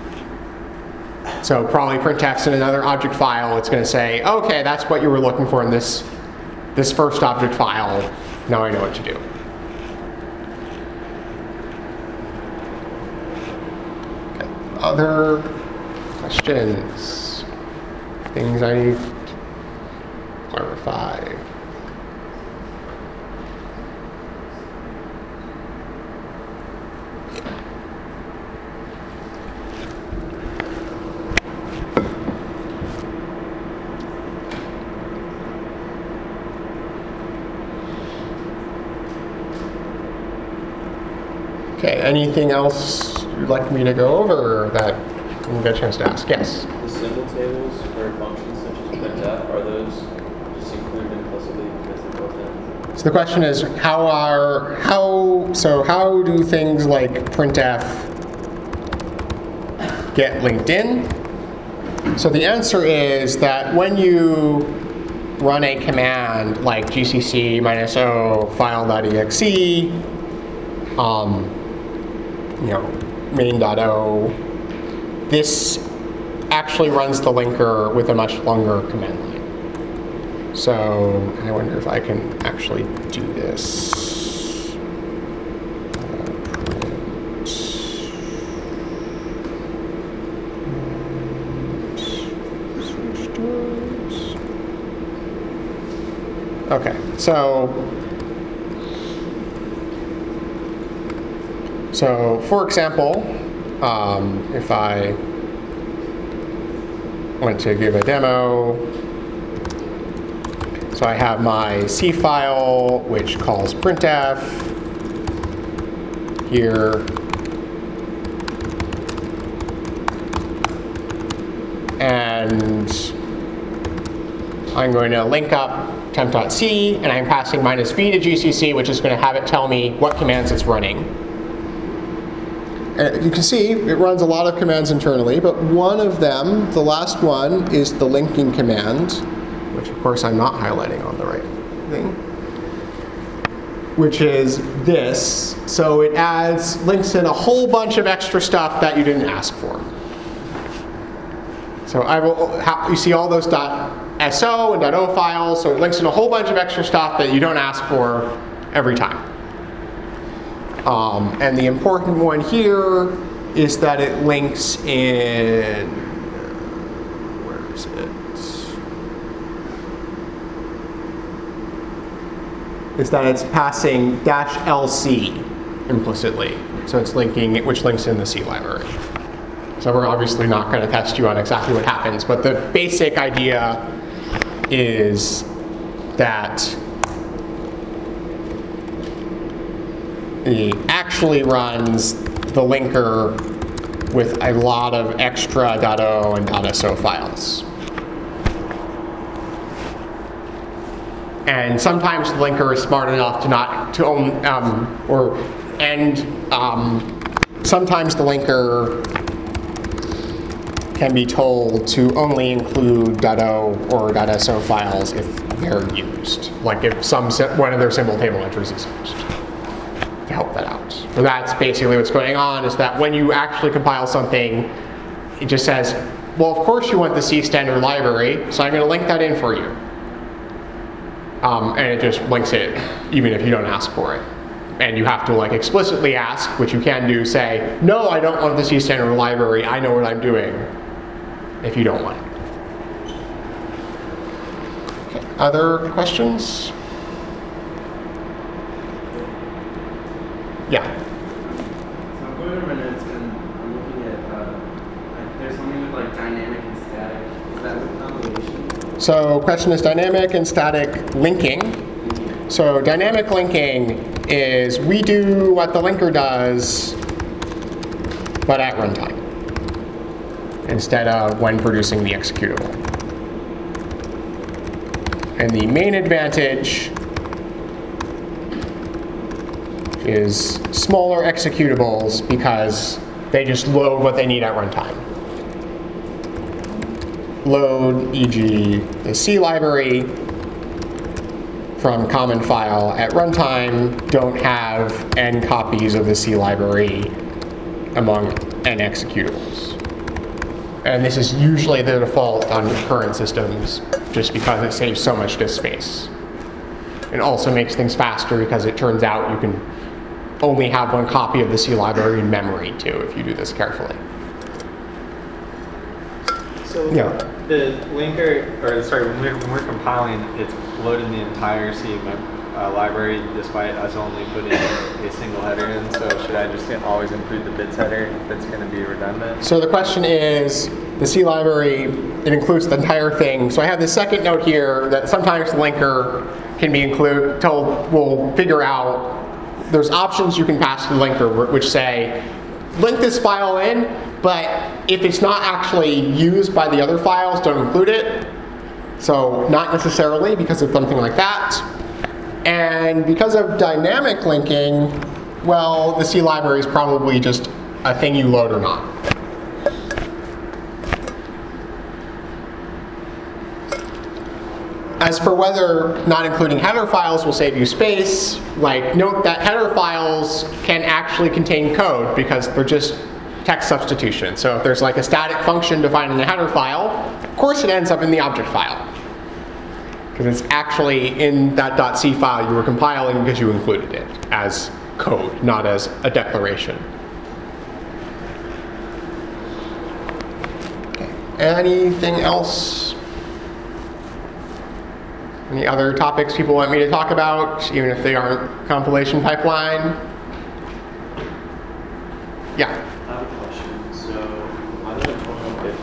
So probably printf's in another object file. It's going to say, okay, that's what you were looking for in this first object file. Now I know what to do. Other questions? Things I need to clarify? Okay, anything else you'd like me to go over that I didn't get a chance to ask? Yes? The symbol tables for functions such as printf, are those just included implicitly because they're built in? So the question is, how do things like printf get linked in? So the answer is that when you run a command like gcc -o file.exe, main.o, this actually runs the linker with a much longer command line. So I wonder if I can actually do this. Okay, so So for example, if I want to give a demo, so I have my C file, which calls printf here. And I'm going to link up temp.c, and I'm passing -v to GCC, which is going to have it tell me what commands it's running. And you can see it runs a lot of commands internally, but one of them, the last one, is the linking command, which of course I'm not highlighting on the right thing, which is this. So it links in a whole bunch of extra stuff that you didn't ask for. So you see all those .so and .o files, so it links in a whole bunch of extra stuff that you don't ask for every time. And the important one here is that it links in, where is it? Is that it's passing -lc implicitly. So it's linking, which links in the C library. So we're obviously not going to test you on exactly what happens, but the basic idea is that it actually runs the linker with a lot of extra .o and .so files. And sometimes the linker is smart enough sometimes the linker can be told to only include .o or .so files if they're used, like if one of their symbol table entries is used, to help that out. So that's basically what's going on, is that when you actually compile something, it just says, well, of course you want the C standard library, so I'm going to link that in for you. And it just links it even if you don't ask for it. And you have to explicitly ask, which you can do, say, no, I don't want the C standard library, I know what I'm doing, if you don't want it. Okay. Other questions? Yeah. So I'm going over minutes and I'm looking at, there's something with dynamic and static. Is that with combination? So question is dynamic and static linking. So dynamic linking is we do what the linker does, but at runtime, instead of when producing the executable. And the main advantage is smaller executables because they just load what they need at runtime. Load, e.g. the C library from common file at runtime, don't have n copies of the C library among n executables. And this is usually the default on current systems just because it saves so much disk space. It also makes things faster because it turns out you can only have one copy of the C library in memory too if you do this carefully. So Yeah. the linker, when we're compiling, it's loading the entire C library despite us only putting a single header in. So should I just always include the bits header if it's going to be redundant? So the question is, the C library, it includes the entire thing. So I have the second note here that sometimes the linker can be will figure out, there's options you can pass to the linker which say, link this file in, but if it's not actually used by the other files, don't include it. So not necessarily because of something like that. And because of dynamic linking, well, the C library is probably just a thing you load or not. As for whether not including header files will save you space, note that header files can actually contain code because they're just text substitution. So if there's a static function defined in the header file, of course it ends up in the object file. Because it's actually in that .c file you were compiling because you included it as code, not as a declaration. Okay. Anything else? Any other topics people want me to talk about, even if they aren't compilation pipeline?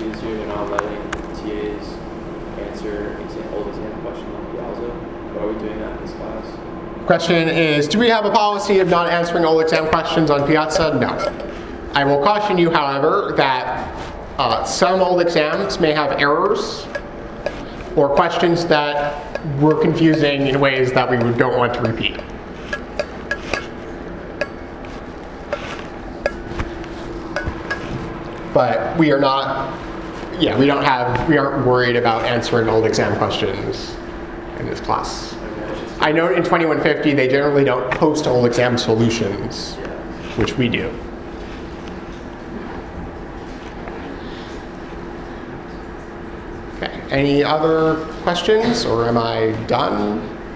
easier than not letting TAs answer old exam questions on Piazza? Why are we doing that in this class? Question is, do we have a policy of not answering old exam questions on Piazza? No. I will caution you, however, that some old exams may have errors or questions that were confusing in ways that we don't want to repeat. But we are not, we aren't worried about answering old exam questions in this class. I know in 2150 they generally don't post old exam solutions, which we do. Okay, any other questions, or am I done?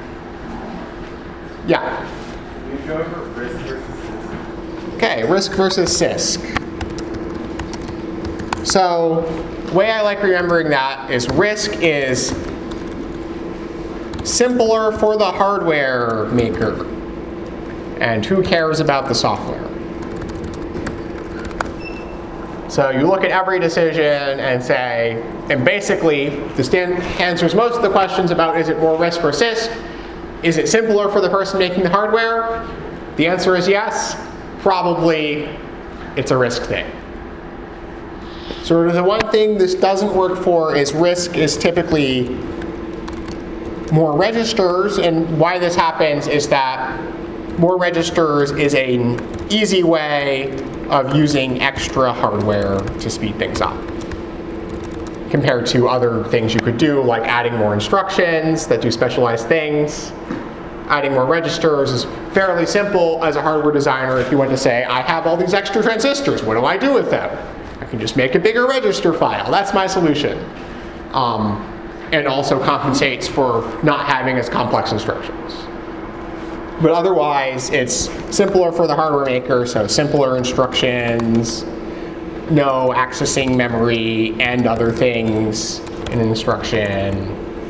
Yeah. Can you go over risk versus CISC? Okay, risk versus CISC. So, the way I like remembering that is risk is simpler for the hardware maker, and who cares about the software? So you look at every decision and say, and basically this answers most of the questions about is it more risk or CISC? Is it simpler for the person making the hardware? The answer is yes. Probably it's a risk thing. So the one thing this doesn't work for is risk is typically more registers, and why this happens is that more registers is an easy way of using extra hardware to speed things up compared to other things you could do, like adding more instructions that do specialized things. Adding more registers is fairly simple as a hardware designer. If you want to say, I have all these extra transistors, what do I do with them? I can just make a bigger register file. That's my solution. And also compensates for not having as complex instructions. But otherwise, it's simpler for the hardware maker, so simpler instructions, no accessing memory and other things in an instruction,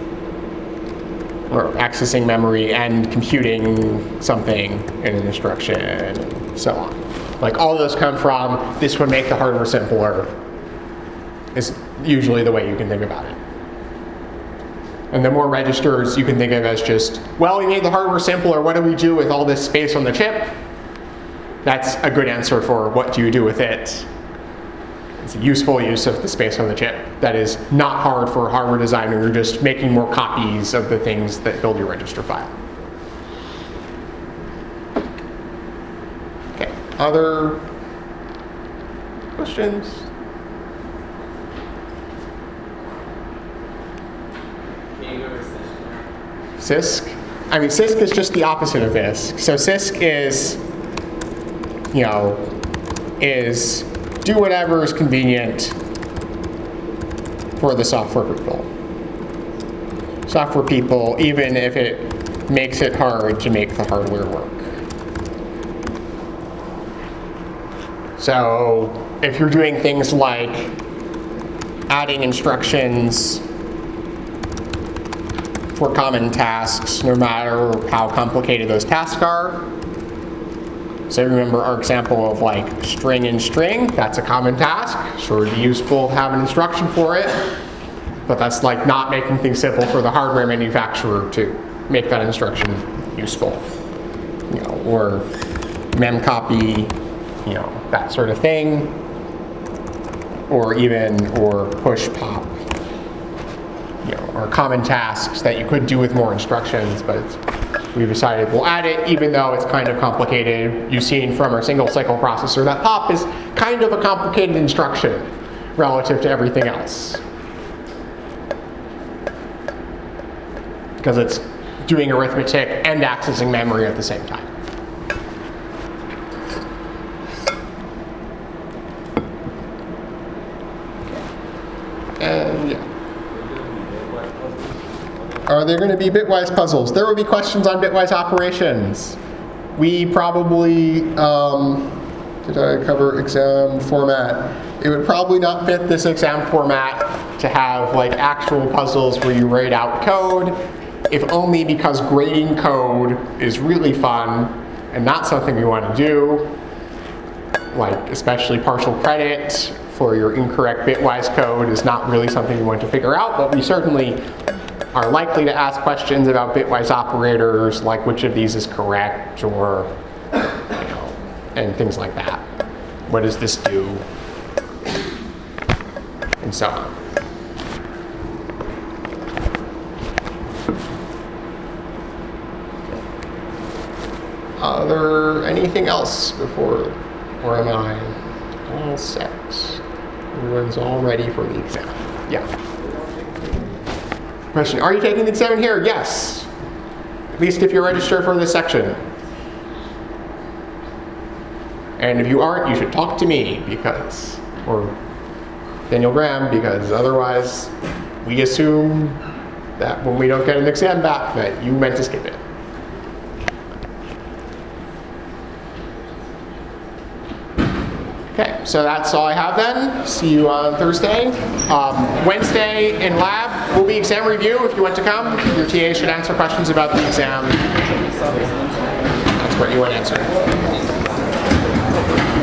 or accessing memory and computing something in an instruction, and so on. Like all those come from, this would make the hardware simpler, is usually the way you can think about it. And the more registers you can think of as just, well, we made the hardware simpler, what do we do with all this space on the chip? That's a good answer for what do you do with it. It's a useful use of the space on the chip. That is not hard for a hardware designer. You're just making more copies of the things that build your register file. Okay, other questions? CISC? I mean, CISC is just the opposite of ISC. So CISC is, is do whatever is convenient for the software people. Software people, even if it makes it hard to make the hardware work. So if you're doing things like adding instructions for common tasks, no matter how complicated those tasks are. So remember our example of like string and string, that's a common task. Sure, it'd be useful to have an instruction for it, but that's like not making things simple for the hardware manufacturer to make that instruction useful. Or memcopy, that sort of thing, or push pop. Or common tasks that you could do with more instructions, but we've decided we'll add it even though it's kind of complicated. You've seen from our single cycle processor that pop is kind of a complicated instruction relative to everything else. Because it's doing arithmetic and accessing memory at the same time. And yeah. Are there going to be bitwise puzzles? There will be questions on bitwise operations. We probably, did I cover exam format? It would probably not fit this exam format to have like actual puzzles where you write out code, if only because grading code is really fun and not something we want to do, like especially partial credit for your incorrect bitwise code is not really something you want to figure out, but we certainly are likely to ask questions about bitwise operators, like which of these is correct, or, and things like that. What does this do? And so on. Anything else before, or am I all set? Everyone's all ready for the exam. Yeah. Question, are you taking the exam in here? Yes. At least if you're registered for this section. And if you aren't, you should talk to me because, or Daniel Graham, because otherwise we assume that when we don't get an exam back that you meant to skip it. Okay, so that's all I have then. See you on Thursday. Wednesday in lab will be exam review if you want to come. Your TA should answer questions about the exam. That's what you want answered.